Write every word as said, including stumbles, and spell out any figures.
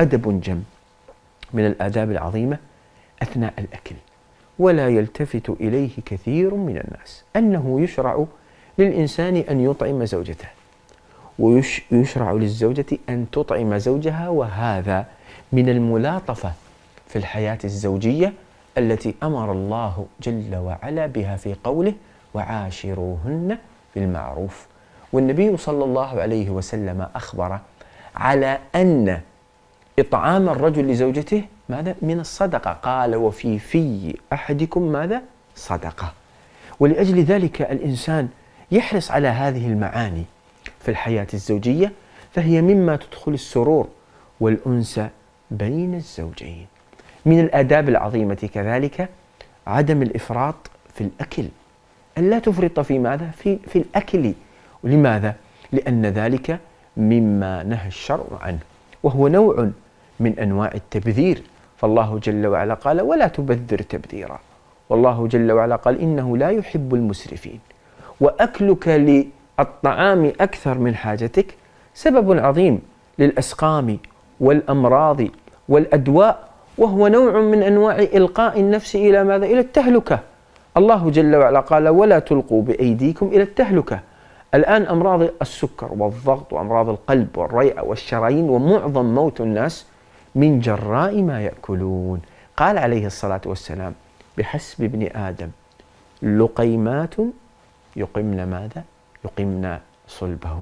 أدب جم من الآداب العظيمة أثناء الأكل، ولا يلتفت إليه كثير من الناس، أنه يشرع للإنسان أن يطعم زوجته، ويشرع للزوجة أن تطعم زوجها، وهذا من الملاطفة في الحياة الزوجية التي أمر الله جل وعلا بها في قوله: وعاشروهن بالمعروف. والنبي صلى الله عليه وسلم أخبر على أن إطعام الرجل لزوجته ماذا؟ من الصدقة، قال: وفي في أحدكم ماذا؟ صدقة. ولأجل ذلك الإنسان يحرص على هذه المعاني في الحياة الزوجية، فهي مما تدخل السرور والأنس بين الزوجين. من الآداب العظيمة كذلك عدم الإفراط في الأكل، أن لا تفرط في ماذا؟ في, في الأكل. لماذا؟ لأن ذلك مما نهى الشرع عنه، وهو نوع من أنواع التبذير. فالله جل وعلا قال: ولا تبذر تبذيرا. والله جل وعلا قال: إنه لا يحب المسرفين. وأكلك للطعام أكثر من حاجتك سبب عظيم للأسقام والأمراض والأدواء، وهو نوع من أنواع إلقاء النفس إلى ماذا؟ إلى التهلكة. الله جل وعلا قال: ولا تلقوا بأيديكم إلى التهلكة. الآن أمراض السكر والضغط وأمراض القلب والرئة والشرايين، ومعظم موت الناس من جراء ما يأكلون. قال عليه الصلاة والسلام: بحسب ابن آدم لقيمات يقمن ماذا؟ يقمن صلبه.